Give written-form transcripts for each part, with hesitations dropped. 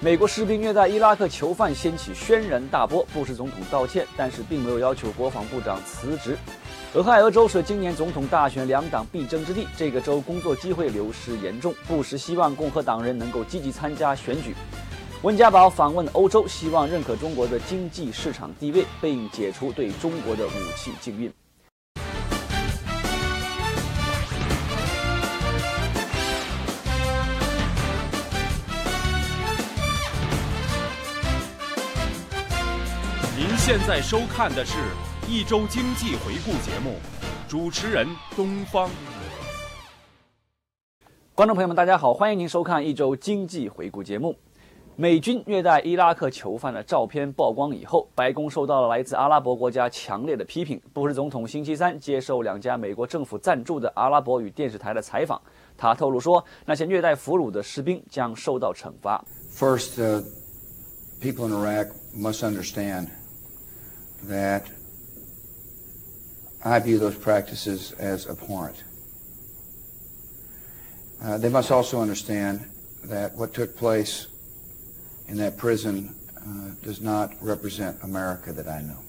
美国士兵虐待伊拉克囚犯掀起轩然大波，布什总统道歉，但是并没有要求国防部长辞职。俄亥俄州是今年总统大选两党必争之地，这个州工作机会流失严重，布什希望共和党人能够积极参加选举。温家宝访问欧洲，希望认可中国的经济市场地位，并解除对中国的武器禁运。 您现在收看的是一周经济回顾节目，主持人东方。 观众朋友们，大家好，欢迎您收看一周经济回顾节目。美军虐待伊拉克囚犯的照片曝光以后，白宫受到了来自阿拉伯国家强烈的批评。布什总统星期三接受两家美国政府赞助的阿拉伯语电视台的采访，他透露说，那些虐待俘虏的士兵将受到惩罚。 First, people in Iraq must understand that I view those practices as abhorrent. They must also understand that what took place in that prison does not represent America that I know.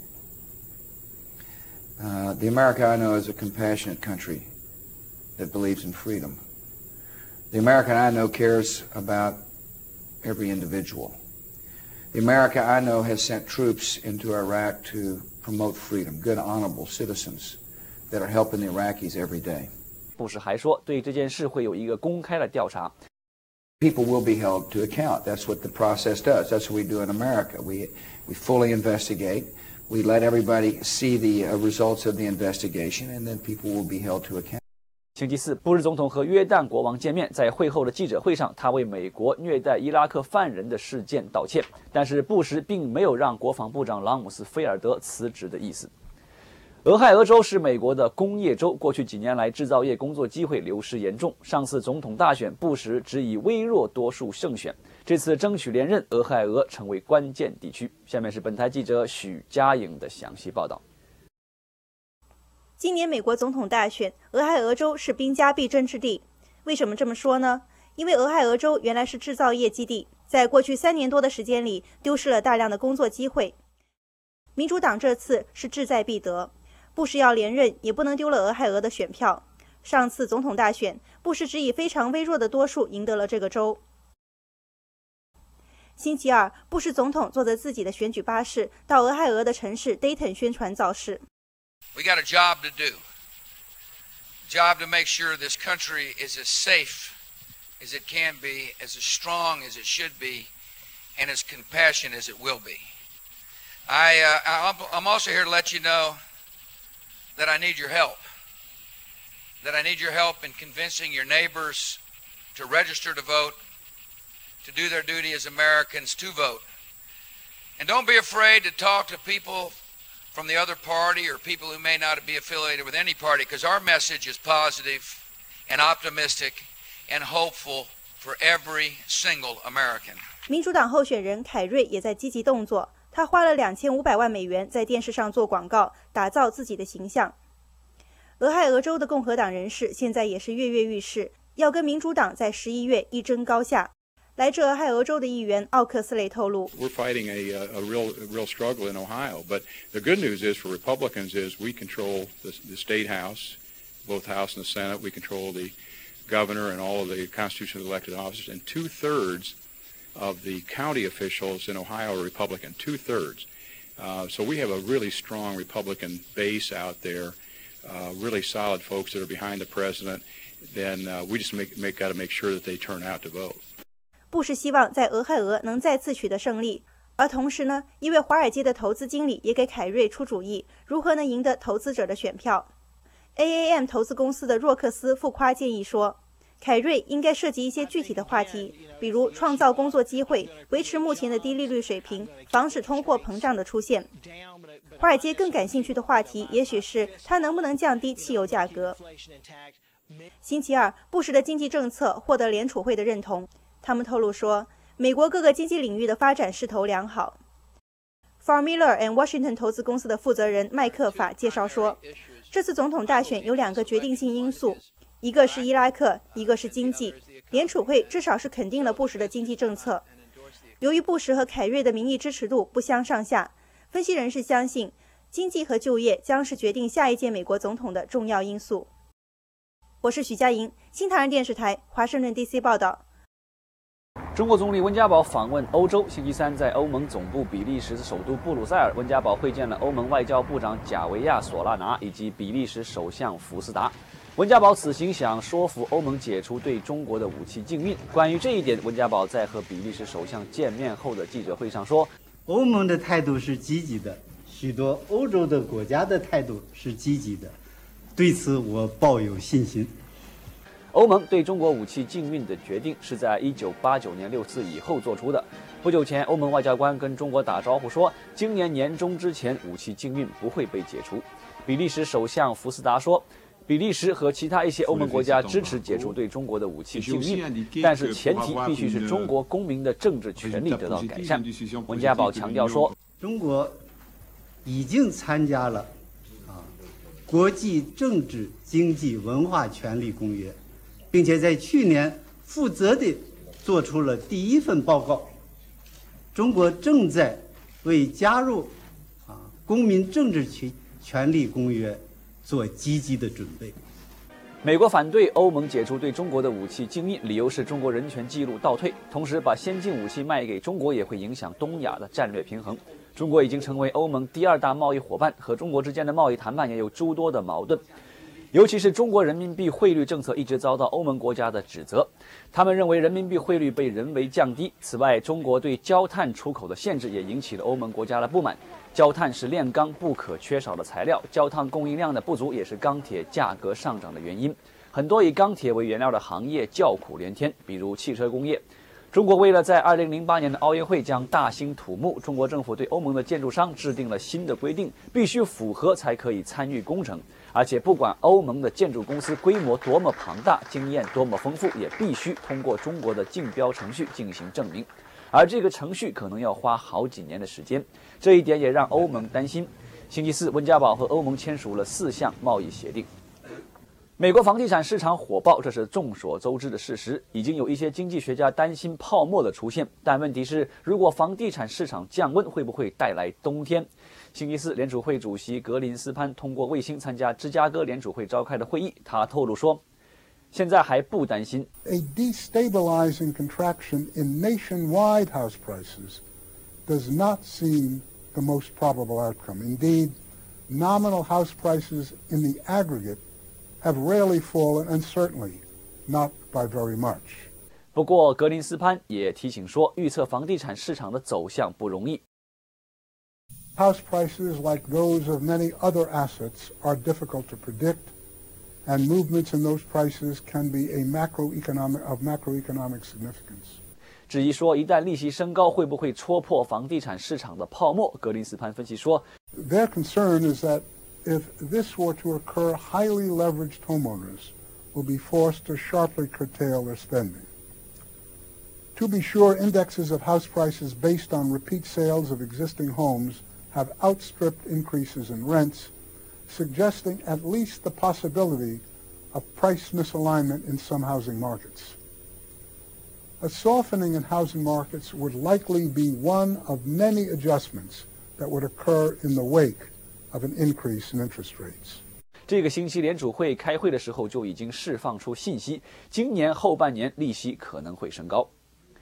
The America I know is a compassionate country that believes in freedom. The America I know cares about every individual.The America I know has sent troops into Iraq to promote freedom, good, honorable citizens that are helping the Iraqis every day. 布什还说，对这件事会有一个公开的调查。 People will be held to account. That's what the process does. That's what we do in America. We fully investigate. We let everybody see the results of the investigation, and then people will be held to account. 星期四，布什总统和约旦国王见面，在会后的记者会上，他为美国虐待伊拉克犯人的事件道歉，但是布什并没有让国防部长朗姆斯菲尔德辞职的意思。俄亥俄州是美国的工业州，过去几年来制造业工作机会流失严重。上次总统大选，布什只以微弱多数胜选，这次争取连任，俄亥俄成为关键地区。下面是本台记者许佳颖的详细报道。 今年美国总统大选，俄亥俄州是兵家必争之地。为什么这么说呢？因为俄亥俄州原来是制造业基地，在过去3年多的时间里，丢失了大量的工作机会。民主党这次是志在必得，布什要连任，也不能丢了俄亥俄的选票。上次总统大选，布什只以非常微弱的多数赢得了这个州。星期二，布什总统坐着自己的选举巴士到俄亥俄的城市 Dayton 宣传造势。 We got a job to do. Job to make sure this country is as safe as it can be, as strong as it should be, and as compassionate as it will be. I'm also here to let you know that I need your help. That I need your help in convincing your neighbors to register to vote, to do their duty as Americans to vote. And don't be afraid to talk to people from the other party or people who may not be affiliated with any party, because our message is positive and optimistic and hopeful for every single American. 民主党候选人凯瑞也在积极动作，他花了2500万美元在电视上做广告，打造自己的形象。俄亥俄州的共和党人士现在也是跃跃欲试，要跟民主党在11月一争高下。来自俄亥俄州的议员奥克斯雷透露 ，We're fighting a real struggle in Ohio, but the good news is for Republicans is we control the state house, both House and the Senate. We control the governor and all of the constitutionally elected officers, and 2/3 of the county officials in Ohio are Republican. 2/3. So we have a really strong Republican base out there, really solid folks that are behind the president. Then we just got to make sure that they turn out to vote. 布什希望在俄亥俄能再次取得胜利，而同时呢，一位华尔街的投资经理也给凯瑞出主意，如何能赢得投资者的选票。AAM 投资公司的若克斯富夸建议说，凯瑞应该涉及一些具体的话题，比如创造工作机会、维持目前的低利率水平、防止通货膨胀的出现。华尔街更感兴趣的话题，也许是他能不能降低汽油价格。星期二，布什的经济政策获得联储会的认同。他们透露说，美国各个经济领域的发展势头良好。Farr Miller and Washington 投资公司的负责人麦克法介绍说，这次总统大选有2个决定性因素，一个是伊拉克，一个是经济。联储会至少是肯定了布什的经济政策。 由于布什和凯瑞的民意支持度不相上下，分析人士相信，经济和就业将是决定下一届美国总统的重要因素。我是许佳莹，新唐人电视台华盛顿 DC 报道。 中国总理温家宝访问欧洲，星期三在欧盟总部比利时首都布鲁塞尔，温家宝会见了欧盟外交部长贾维亚·索拉拿以及比利时首相福斯达。温家宝此行想说服欧盟解除对中国的武器禁运。关于这一点，温家宝在和比利时首相见面后的记者会上说：“ 欧盟的态度是积极的，许多欧洲的国家的态度是积极的，对此我抱有信心。” 欧盟对中国武器禁运的决定是在1989年6次以后做出的。不久前，欧盟外交官跟中国打招呼说，今年年中之前武器禁运不会被解除。比利时首相福斯达说，比利时和其他一些欧盟国家支持解除对中国的武器禁运，但是前提必须是中国公民的政治权利得到改善。温家宝强调说， 中国已经参加了国际政治、经济、文化权利公约，并且在去年负责地做出了第一份报告。中国正在为加入公民政治权利公约做积极的准备。 美国反对欧盟解除对中国的武器禁运，理由是中国人权记录倒退，同时把先进武器卖给中国也会影响东亚的战略平衡。中国已经成为欧盟第2大贸易伙伴，和中国之间的贸易谈判也有诸多的矛盾。尤其是中国人民币汇率政策一直遭到欧盟国家的指责，他们认为人民币汇率被人为降低。此外，中国对焦炭出口的限制也引起了欧盟国家的不满。焦炭是炼钢不可缺少的材料，焦炭供应量的不足也是钢铁价格上涨的原因。很多以钢铁为原料的行业叫苦连天，比如汽车工业。中国为了在2008年的奥运会将大兴土木，中国政府对欧盟的建筑商制定了新的规定，必须符合才可以参与工程。而且不管欧盟的建筑公司规模多么庞大，经验多么丰富，也必须通过中国的竞标程序进行证明，而这个程序可能要花好几年的时间，这一点也让欧盟担心。星期四，温家宝和欧盟签署了4项贸易协定。美国房地产市场火爆，这是众所周知的事实。已经有一些经济学家担心泡沫的出现，但问题是，如果房地产市场降温，会不会带来冬天？星期四，联储会主席格林斯潘通过卫星参加芝加哥联储会召开的会议，他透露说，现在还不担心。 A destabilizing contraction in nationwide house prices does not seem the most probable outcome. Indeed, nominal house prices in the aggregate have rarely fallen, and certainly not by very much. 不过，格林斯潘也提醒说，预测房地产市场的走向不容易。 House prices, like those of many other assets, are difficult to predict, and movements in those prices can be of macroeconomic significance. 至于说，一旦利息升高，会不会戳破房地产市场的泡沫？格林斯潘分析说 ，Their concern is that if this were to occur, highly leveraged homeowners will be forced to sharply curtail their spending. To be sure, indexes of house prices based on repeat sales of existing homes have outstripped increases in rents, suggesting at least the possibility of price misalignment in some housing markets. A softening in housing markets would likely be one of many adjustments that would occur in the wake of an increase in interest rates. 这个星期联储会开会的时候就已经释放出信息，今年后半年利息可能会升高。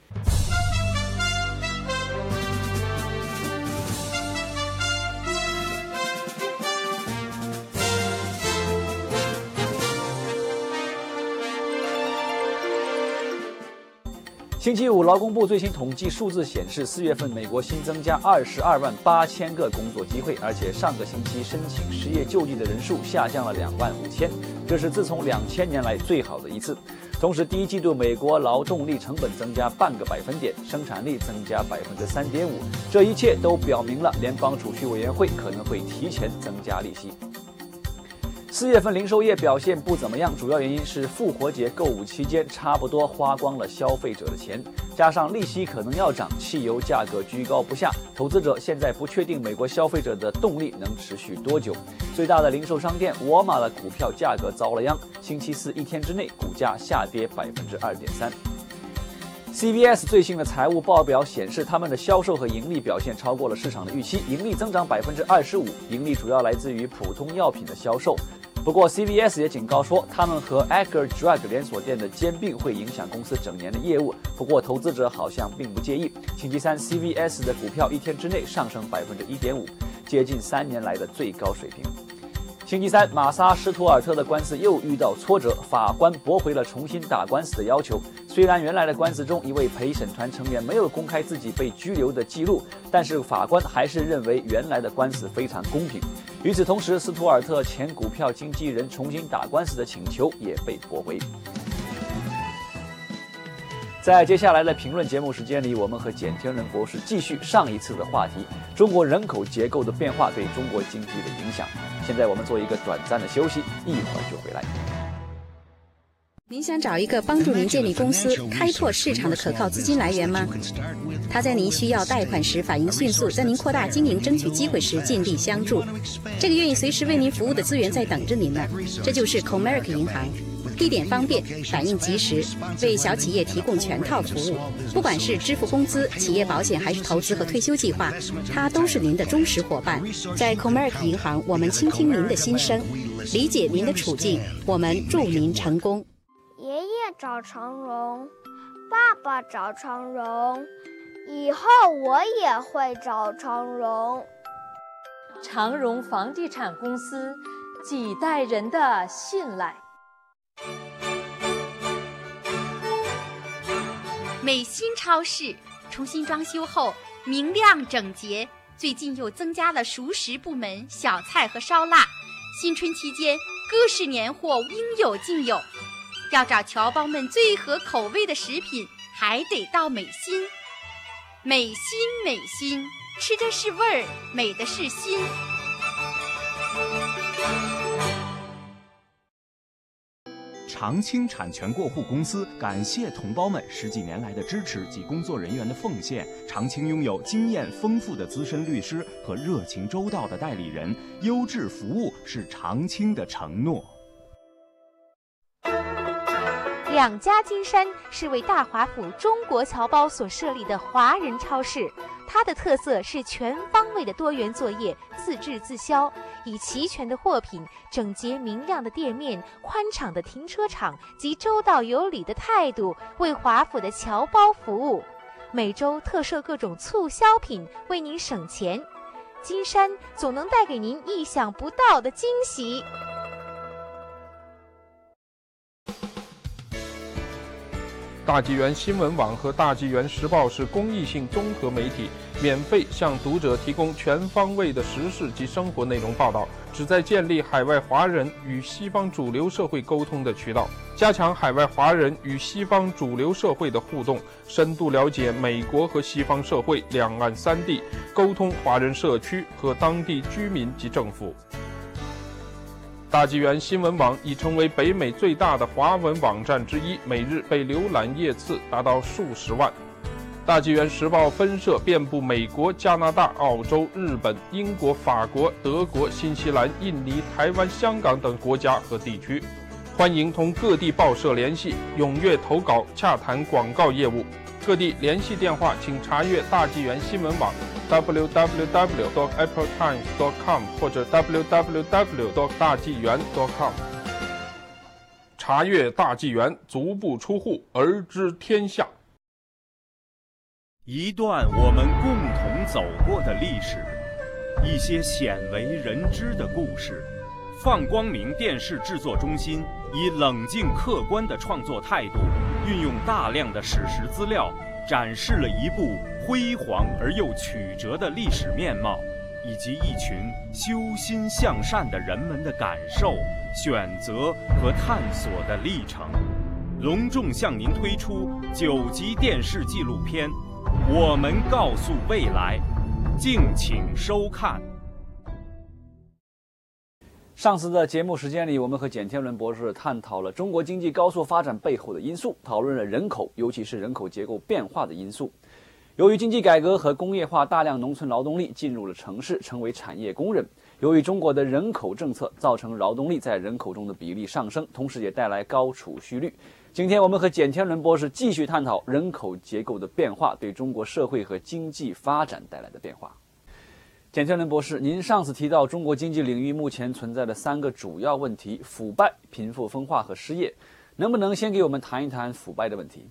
星期五，劳工部最新统计数字显示，4月份美国新增加22万8千个工作机会，而且上个星期申请失业救济的人数下降了2万5千，这是自从2000年来最好的一次。同时，第一季度美国劳动力成本增加0.5个百分点，生产力增加3.5%，这一切都表明了联邦储蓄委员会可能会提前增加利息。4月份零售业表现不怎么样，主要原因是复活节购物期间差不多花光了消费者的钱，加上利息可能要涨，汽油价格居高不下，投资者现在不确定美国消费者的动力能持续多久。最大的零售商店沃尔玛的股票价格遭了殃，星期四一天之内股价下跌2.3%。 CVS 最新的财务报表显示，他们的销售和盈利表现超过了市场的预期，盈利增长25%，盈利主要来自于普通药品的销售。不过 CVS 也警告说，他们和 Acker Drug 连锁店的兼并会影响公司整年的业务。不过投资者好像并不介意。星期三 CVS 的股票一天之内上升1.5%，接近3年来的最高水平。星期三，马萨施图尔特的官司又遇到挫折，法官驳回了重新打官司的要求。虽然原来的官司中一位陪审团成员没有公开自己被拘留的记录，但是法官还是认为原来的官司非常公平。与此同时，斯图尔特前股票经纪人重新打官司的请求也被驳回。在接下来的评论节目时间里，我们和简天伦博士继续上一次的话题：中国人口结构的变化对中国经济的影响。现在我们做一个短暂的休息，一会儿就回来。 您想找一个帮助您建立公司、开拓市场的可靠资金来源吗？他在您需要贷款时反应迅速，在您扩大经营、争取机会时尽力相助。这个愿意随时为您服务的资源在等着您呢。这就是 Comerica 银行。地点方便，反应及时，为小企业提供全套服务。不管是支付工资、企业保险，还是投资和退休计划，它都是您的忠实伙伴。在 Comerica 银行，我们倾听您的心声，理解您的处境，我们祝您成功。 爷爷找长荣，爸爸找长荣，以后我也会找长荣。 长荣房地产公司，几代人的信赖。 美心超市重新装修后明亮整洁，最近又增加了熟食部门、小菜和烧腊。新春期间，各式年货应有尽有。要找侨胞们最合口味的食品，还得到美心。美心，美心，吃的是味儿，美的是心。 长青产权过户公司感谢同胞们10几年来的支持及工作人员的奉献。长青拥有经验丰富的资深律师和热情周到的代理人，优质服务是长青的承诺。 两家金山是为大华府中国侨胞所设立的华人超市，它的特色是全方位的多元作业，自制自销，以齐全的货品、整洁明亮的店面、宽敞的停车场及周到有礼的态度，为华府的侨胞服务。每周特设各种促销品，为您省钱。金山总能带给您意想不到的惊喜。 大纪元新闻网和大纪元时报是公益性综合媒体，免费向读者提供全方位的时事及生活内容报道，旨在建立海外华人与西方主流社会沟通的渠道，加强海外华人与西方主流社会的互动，深度了解美国和西方社会、两岸三地，沟通华人社区和当地居民及政府。大纪元新闻网已成为北美最大的华文网站之一，每日被浏览页次达到数十万。大纪元时报分社遍布美国、加拿大、澳洲、日本、英国、法国、德国、新西兰、印尼、台湾、香港等国家和地区。欢迎同各地报社联系，踊跃投稿，洽谈广告业务。各地联系电话请查阅大纪元新闻网 www.appletimes.com 或者 www.大纪元.com。 查阅大纪元，足不出户而知天下。 一段我们共同走过的历史，一些鲜为人知的故事。放光明电视制作中心以冷静客观的创作态度，运用大量的史实资料，展示了一部辉煌而又曲折的历史面貌，以及一群修心向善的人们的感受、选择和探索的历程。隆重向您推出9集电视纪录片《我们告诉未来》，敬请收看。 上次的节目时间里，我们和简天伦博士探讨了中国经济高速发展背后的因素，讨论了人口，尤其是人口结构变化的因素。由于经济改革和工业化，大量农村劳动力进入了城市，成为产业工人。由于中国的人口政策造成劳动力在人口中的比例上升，同时也带来高储蓄率。 今天我们和简天伦博士继续探讨人口结构的变化对中国社会和经济发展带来的变化。简天伦博士，您上次提到中国经济领域目前存在的3个主要问题：腐败、贫富分化和失业，能不能先给我们谈一谈腐败的问题？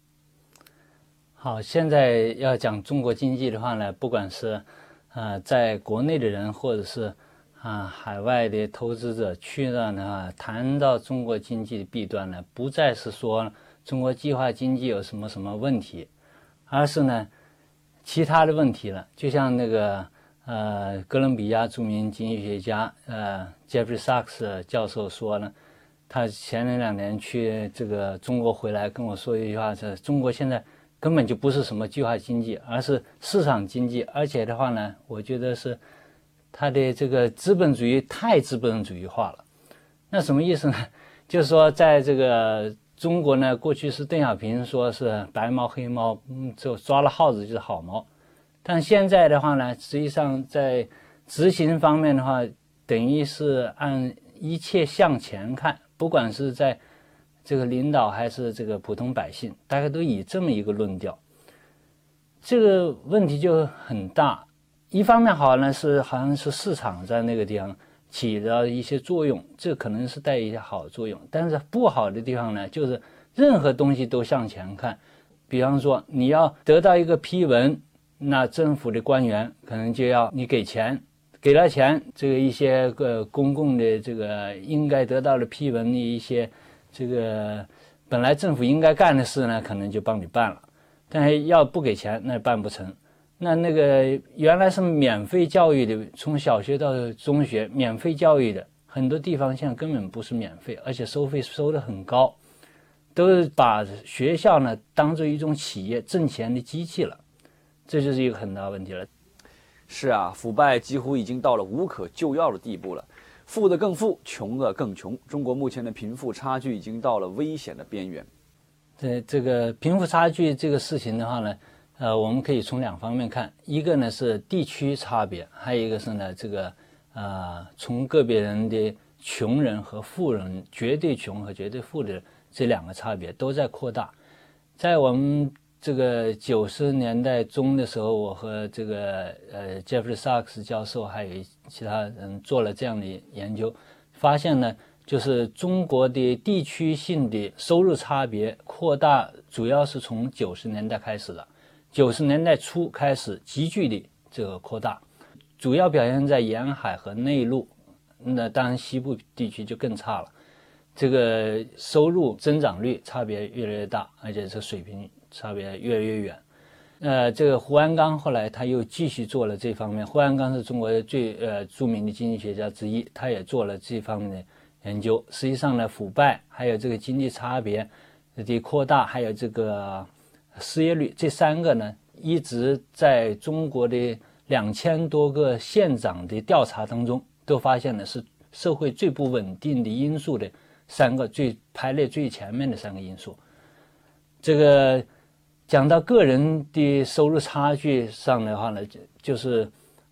好，现在要讲中国经济的话呢，不管是在国内的人，或者是海外的投资者去了呢，谈到中国经济的弊端呢，不再是说中国计划经济有什么什么问题，而是呢其他的问题了。就像那个哥伦比亚著名经济学家Jeffrey Sachs 教授说呢，他前2年去这个中国回来跟我说一句话，是中国现在根本就不是什么计划经济，而是市场经济，而且的话呢，我觉得是他的这个资本主义太资本主义化了。那什么意思呢？就是说在这个中国呢，过去是邓小平说是白猫黑猫，就抓了耗子就是好猫，但现在的话呢，实际上在执行方面的话，等于是按一切向前看，不管是在这个领导还是这个普通百姓，大家都以这么一个论调，这个问题就很大。一方面好呢，是好像是市场在那个地方起到一些作用，这可能是带一些好作用，但是不好的地方呢，就是任何东西都向前看。比方说你要得到一个批文，那政府的官员可能就要你给钱，给了钱，这个一些公共的这个应该得到的批文的一些这个本来政府应该干的事呢，可能就帮你办了，但是要不给钱那办不成。那个原来是免费教育的，从小学到中学免费教育的，很多地方现在根本不是免费，而且收费收得很高，都是把学校呢当做一种企业挣钱的机器了，这就是一个很大问题了。 是啊，腐败几乎已经到了无可救药的地步了，富的更富，穷的更穷。中国目前的贫富差距已经到了危险的边缘。 这个贫富差距这个事情的话呢，我们可以从2方面看，一个呢是地区差别，还有一个是呢这个从个别人的穷人和富人，绝对穷和绝对富的这2个差别都在扩大。在我们这个90年代中的时候，我和这个Jeffrey Sachs 教授还有其他人做了这样的研究，发现呢，就是中国的地区性的收入差别扩大，主要是从90年代开始的。90年代初开始急剧的这个扩大，主要表现在沿海和内陆，那当然西部地区就更差了。这个收入增长率差别越来越大，而且这水平差别越来越远。这个胡鞍钢后来他又继续做了这方面，胡鞍钢是中国最著名的经济学家之一，他也做了这方面的研究。实际上呢，腐败还有这个经济差别的扩大，还有这个失业率，这3个呢，一直在中国的2000多个县长的调查当中，都发现的是社会最不稳定的因素的3个排列最前面的3个因素。这个讲到个人的收入差距上的话呢，就是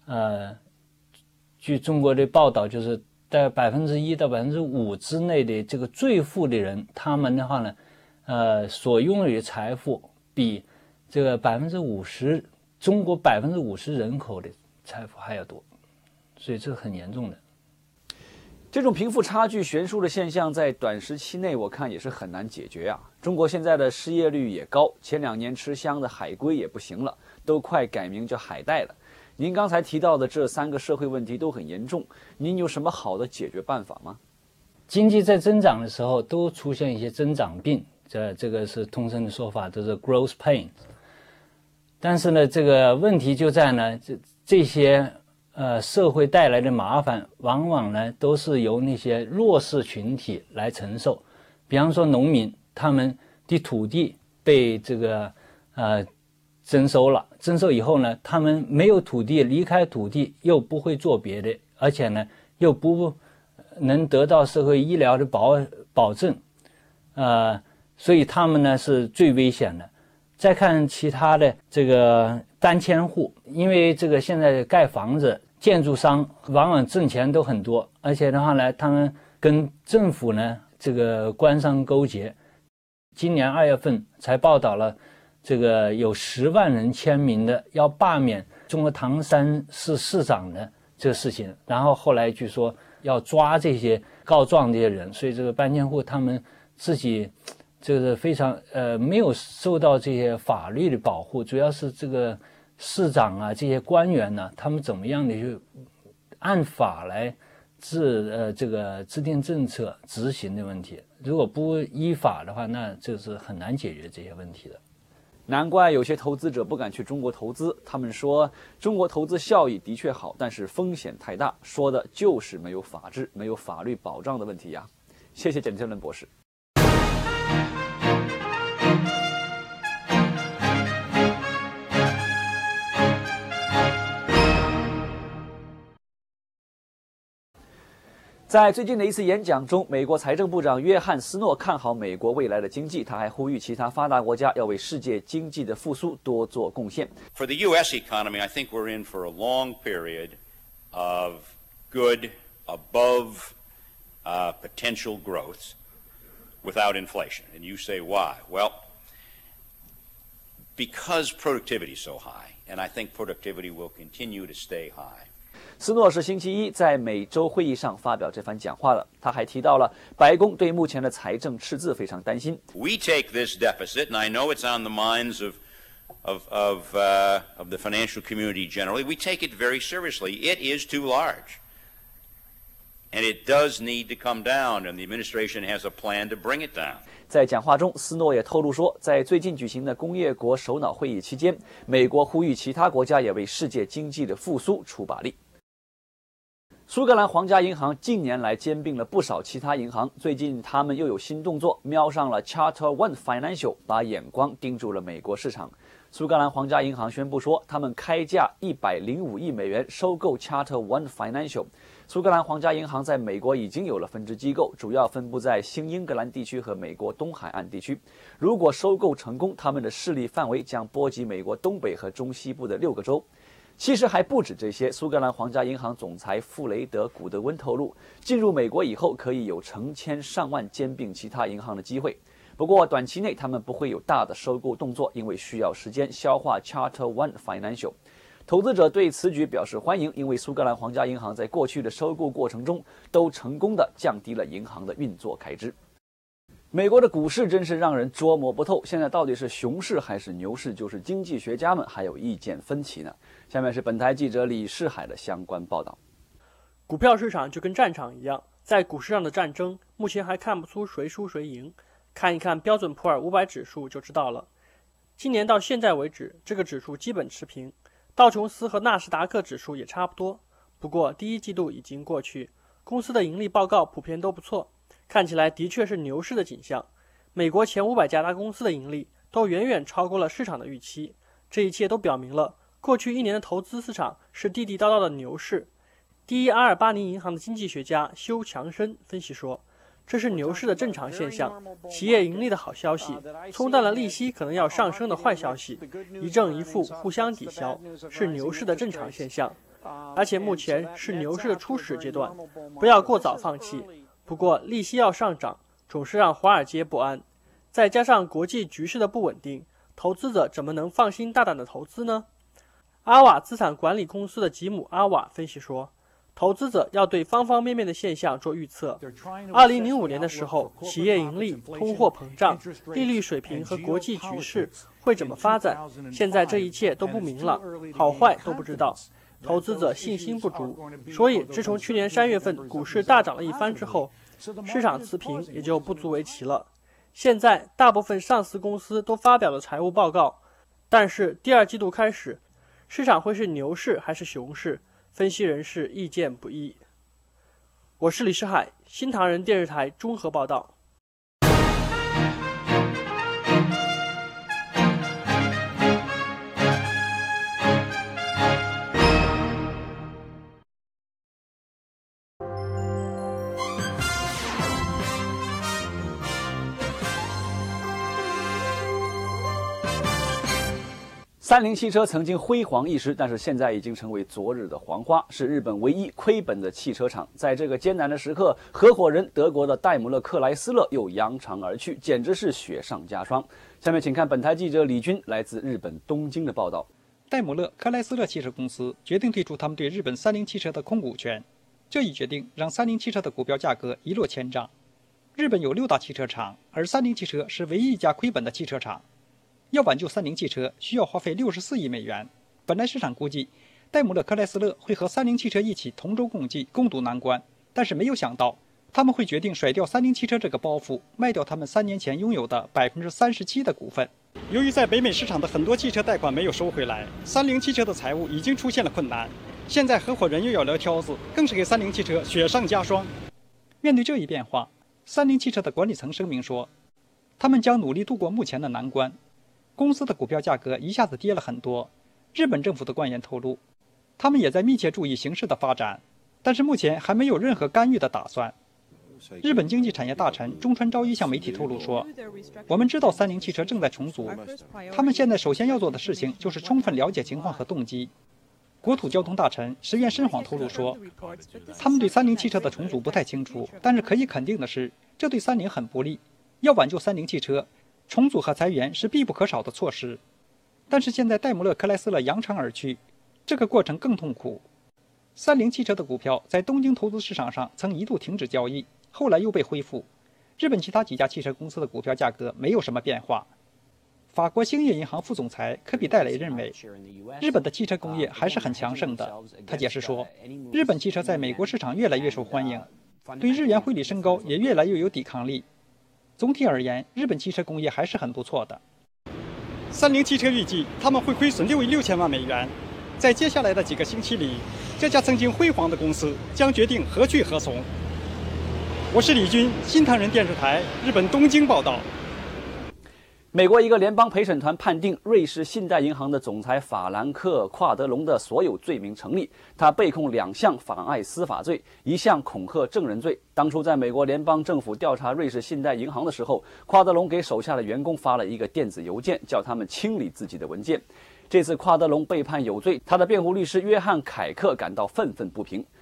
据中国的报道，就是在1%到5%之内的这个最富的人，他们的话呢，所拥有的财富比这个50%中国50%人口的财富还要多，所以这是很严重的。 这种贫富差距悬殊的现象在短时期内我看也是很难解决啊。中国现在的失业率也高，前2年吃香的海归也不行了，都快改名叫海带了。您刚才提到的这3个社会问题都很严重，您有什么好的解决办法吗？ 经济在增长的时候都出现一些增长病，这个是通称的说法，都是 growth pains。但是呢，这个问题就在呢，这些社会带来的麻烦，往往呢都是由那些弱势群体来承受。比方说农民，他们的土地被这个征收了，征收以后呢，他们没有土地，离开土地又不会做别的，而且呢又不能得到社会医疗的保证，所以他们呢是最危险的。再看其他的这个单间户，因为这个现在盖房子，建筑商往往挣钱都很多，而且的话呢，他们跟政府呢这个官商勾结， 今年2月份才报道了这个有10万人签名的要罢免中国唐山市市长的这个事情，然后后来据说要抓这些告状这些人，所以这个搬迁户他们自己这个非常没有受到这些法律的保护，主要是这个市长啊这些官员呢，他们怎么样的去按法来这个制定政策执行的问题，如果不依法的话，那就是很难解决这些问题的。 难怪有些投资者不敢去中国投资，他们说中国投资效益的确好，但是风险太大，说的就是没有法治、没有法律保障的问题呀。谢谢简天伦博士。在最近的一次演讲中，美国财政部长约翰斯诺看好美国未来的经济，他还呼吁其他发达国家要为世界经济的复苏多做贡献。 For the U.S. economy, I think we're in for a long period of good, above potential growth without inflation. And you say why? Well, because productivity is so high, and I think productivity will continue to stay high. 斯诺是星期一在美洲会议上发表这番讲话的。他还提到了白宫对目前的财政赤字非常担心。 We take this deficit, and I know it's on the minds of the financial community generally. We take it very seriously. It is too large, and it does need to come down. And the administration has a plan to bring it down. 在讲话中，斯诺也透露说，在最近举行的工业国首脑会议期间，美国呼吁其他国家也为世界经济的复苏出把力。苏格兰皇家银行近年来兼并了不少其他银行，最近他们又有新动作，瞄上了 Charter One Financial， 把眼光盯住了美国市场。苏格兰皇家银行宣布说，他们开价105亿美元收购 Charter One Financial。苏格兰皇家银行在美国已经有了分支机构，主要分布在新英格兰地区和美国东海岸地区。如果收购成功，他们的势力范围将波及美国东北和中西部的6个州。其实还不止这些，苏格兰皇家银行总裁弗雷德·古德温透露，进入美国以后可以有成千上万兼并其他银行的机会。不过短期内他们不会有大的收购动作，因为需要时间消化 Charter One Financial。投资者对此举表示欢迎，因为苏格兰皇家银行在过去的收购过程中都成功地降低了银行的运作开支。美国的股市真是让人捉摸不透，现在到底是熊市还是牛市，就是经济学家们还有意见分歧呢。下面是本台记者李世海的相关报道。 股票市场就跟战场一样，在股市上的战争目前还看不出谁输谁赢，看一看标准普尔500指数就知道了。今年到现在为止，这个指数基本持平，道琼斯和纳斯达克指数也差不多。不过第一季度已经过去，公司的盈利报告普遍都不错，看起来的确是牛市的景象。美国前500家大公司的盈利都远远超过了市场的预期，这一切都表明了过去1年的投资市场是地地道道的牛市。第一阿尔巴尼银行的经济学家修强生分析说，这是牛市的正常现象，企业盈利的好消息冲淡了利息可能要上升的坏消息，一正一负互相抵消，是牛市的正常现象。而且目前是牛市的初始阶段，不要过早放弃。不过利息要上涨总是让华尔街不安，再加上国际局势的不稳定，投资者怎么能放心大胆的投资呢？阿瓦资产管理公司的吉姆·阿瓦分析说，投资者要对方方面面的现象做预测。2005年的时候，企业盈利、通货膨胀、利率水平和国际局势会怎么发展？现在这一切都不明朗，好坏都不知道，投资者信心不足。所以自从去年3月份股市大涨了一番之后，市场持平也就不足为奇了。现在大部分上市公司都发表了财务报告，但是第二季度开始，市场会是牛市还是熊市？分析人士意见不一。我是李世海，新唐人电视台综合报道。 三菱汽车曾经辉煌一时，但是现在已经成为昨日的黄花，是日本唯一亏本的汽车厂。在这个艰难的时刻，合伙人德国的戴姆勒克莱斯勒又扬长而去，简直是雪上加霜。下面请看本台记者李军来自日本东京的报道。 戴姆勒克莱斯勒汽车公司决定退出他们对日本三菱汽车的控股权，这一决定让三菱汽车的股票价格一落千丈。日本有6大汽车厂，而三菱汽车是唯一一家亏本的汽车厂。要挽救三菱汽车，需要花费64亿美元。本来市场估计，戴姆勒克莱斯勒会和三菱汽车一起同舟共济，共度难关，但是没有想到，他们会决定甩掉三菱汽车这个包袱，卖掉他们3年前拥有的37%的股份。由于在北美市场的很多汽车贷款没有收回来，三菱汽车的财务已经出现了困难。现在合伙人又要聊挑子，更是给三菱汽车雪上加霜。面对这一变化，三菱汽车的管理层声明说，他们将努力度过目前的难关。公司的股票价格一下子跌了很多。日本政府的官员透露，他们也在密切注意形势的发展，但是目前还没有任何干预的打算。日本经济产业大臣中川昭一向媒体透露说，我们知道三菱汽车正在重组，他们现在首先要做的事情就是充分了解情况和动机。国土交通大臣石原伸晃透露说，他们对三菱汽车的重组不太清楚，但是可以肯定的是，这对三菱很不利。要挽救三菱汽车，重组和裁员是必不可少的措施。但是现在戴姆勒克莱斯勒扬长而去，这个过程更痛苦。三菱汽车的股票在东京投资市场上曾一度停止交易，后来又被恢复。日本其他几家汽车公司的股票价格没有什么变化。法国兴业银行副总裁科比戴雷认为，日本的汽车工业还是很强盛的。他解释说，日本汽车在美国市场越来越受欢迎，对日元汇率升高也越来越有抵抗力。总体而言，日本汽车工业还是很不错的。三菱汽车预计他们会亏损6亿6千万美元。在接下来的几个星期里，这家曾经辉煌的公司将决定何去何从。我是李军，新唐人电视台日本东京报道。 美国一个联邦陪审团判定瑞士信贷银行的总裁法兰克·夸德隆的所有罪名成立，他被控2项妨碍司法罪，1项恐吓证人罪。当初在美国联邦政府调查瑞士信贷银行的时候，夸德隆给手下的员工发了一个电子邮件，叫他们清理自己的文件。这次夸德隆被判有罪，他的辩护律师约翰·凯克感到愤愤不平。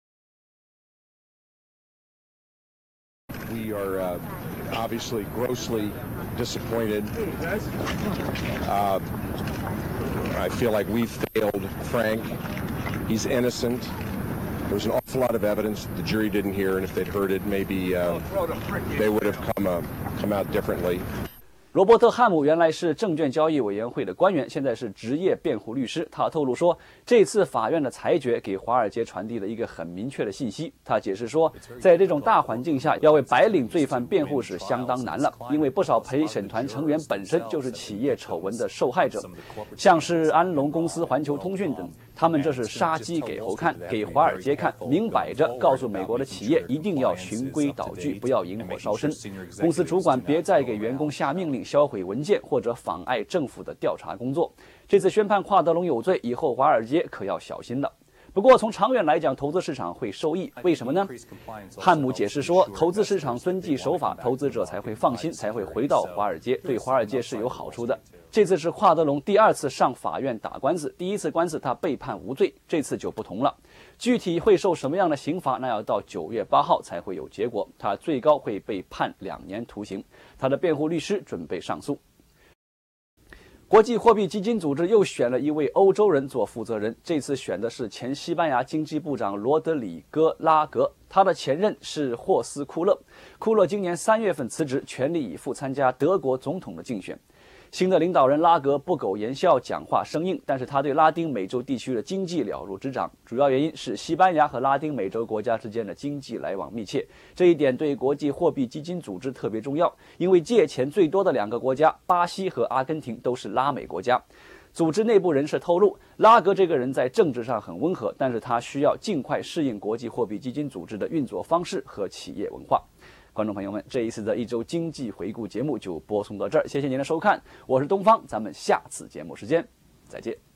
We are obviously grossly disappointed. I feel like we've failed Frank. He's innocent. There's an awful lot of evidence that the jury didn't hear, and if they'd heard it, maybe they would have come out differently. 罗伯特·汉姆原来是证券交易委员会的官员，现在是职业辩护律师。他透露说，这次法院的裁决给华尔街传递了一个很明确的信息。他解释说，在这种大环境下，要为白领罪犯辩护是相当难了，因为不少陪审团成员本身就是企业丑闻的受害者，像是安龙公司、环球通讯等。他们这是杀鸡给猴看，给华尔街看，明摆着告诉美国的企业一定要循规蹈矩，不要引火烧身。公司主管别再给员工下命令销毁文件或者妨碍政府的调查工作。这次宣判夸德隆有罪以后，华尔街可要小心了。不过从长远来讲，投资市场会受益，为什么呢？汉姆解释说，投资市场遵纪守法，投资者才会放心，才会回到华尔街，对华尔街是有好处的。这次是夸德隆第2次上法院打官司，第1次官司他被判无罪，这次就不同了。具体会受什么样的刑罚，那要到9月8号才会有结果。他最高会被判2年徒刑。他的辩护律师准备上诉。国际货币基金组织又选了一位欧洲人做负责人，这次选的是前西班牙经济部长罗德里戈·拉格，他的前任是霍斯·库勒。库勒今年3月份辞职，全力以赴参加德国总统的竞选。新的领导人拉格不苟言笑，讲话生硬，但是他对拉丁美洲地区的经济了如指掌。主要原因是西班牙和拉丁美洲国家之间的经济来往密切，这一点对国际货币基金组织特别重要，因为借钱最多的2个国家巴西和阿根廷都是拉美国家。组织内部人士透露，拉格这个人在政治上很温和，但是他需要尽快适应国际货币基金组织的运作方式和企业文化。观众朋友们，这一次的1周经济回顾节目就播送到这儿，谢谢您的收看，我是东方，咱们下次节目时间再见。